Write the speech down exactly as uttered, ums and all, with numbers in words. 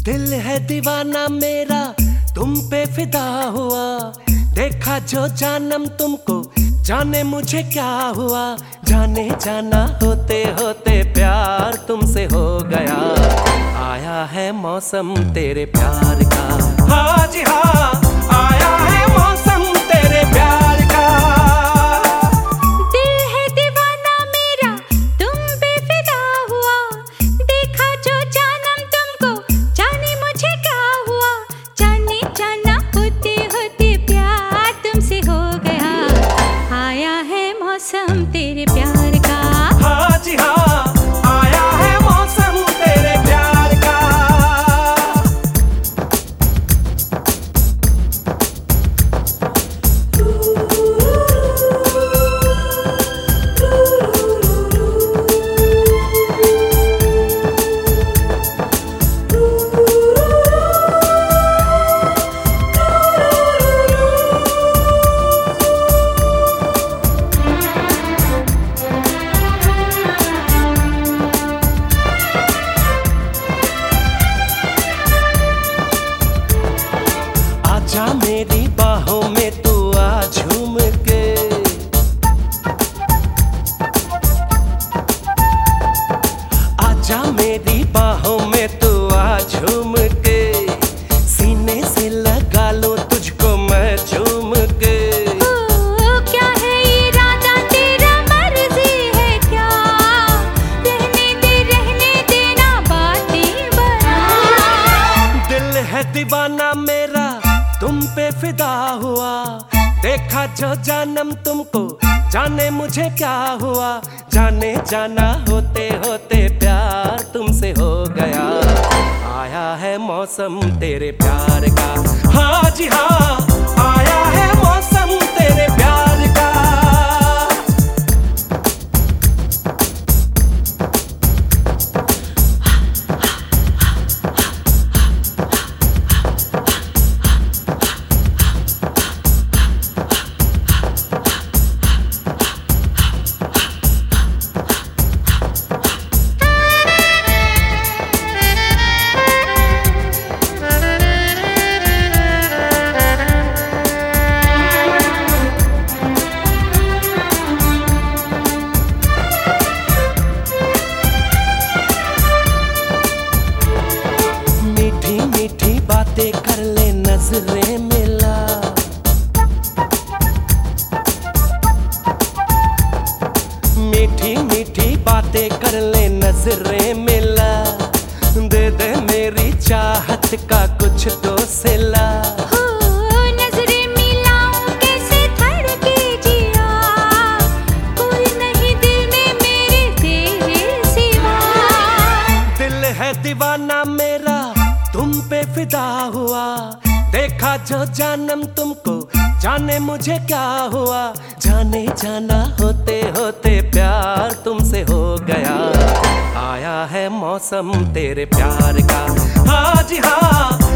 दिल है दीवाना मेरा तुम पे फिदा हुआ, देखा जो जानम तुमको जाने मुझे क्या हुआ। जाने जाना होते होते प्यार तुमसे हो गया, आया है मौसम तेरे प्यार का। हाँ जी हाँ, आया है मौसम तेरे प्यार का। दिल है दीवाना मेरा तुम पे फिदा हुआ, देखा जो जानम तुमको जाने मुझे क्या हुआ। जाने जाना होते होते प्यार तुमसे हो गया, आया है मौसम तेरे प्यार का। हाँ जी हाँ, आया है मौसम तेरे प्यार का। आजा मेरी बाहों में तू आ झूम के, आजा मेरी बाहों में तू आ झूम के, सीने से लगा लो तुझको मैं झूम के। ओ, क्या है इरादा तेरा, मर्जी है क्या, रहने दे रहने देना बातें बना। दिल है दीवाना मेरा तुम पे फिदा हुआ, देखा जो जानम तुमको जाने मुझे क्या हुआ। जाने जाना होते होते प्यार तुमसे हो गया, आया है मौसम तेरे प्यार का। हाँ जी हाँ, आया है मौसम तेरे प्यार का। बातें कर ले नजरें मिला, मीठी मीठी बातें कर ले नजरें मिला। दे दे मेरी चाहत का कुछ तो सिला। हो नजरें मिलाऊं कैसे धड़के जिया, कोई नहीं दिल में मेरे तेरे सिवा। दिल है दीवाना मेरा तुम पे फिदा हुआ, देखा जो जानम तुमको जाने मुझे क्या हुआ। जाने जाना होते होते प्यार तुमसे हो गया, आया है मौसम तेरे प्यार का। हाँ जी हाँ,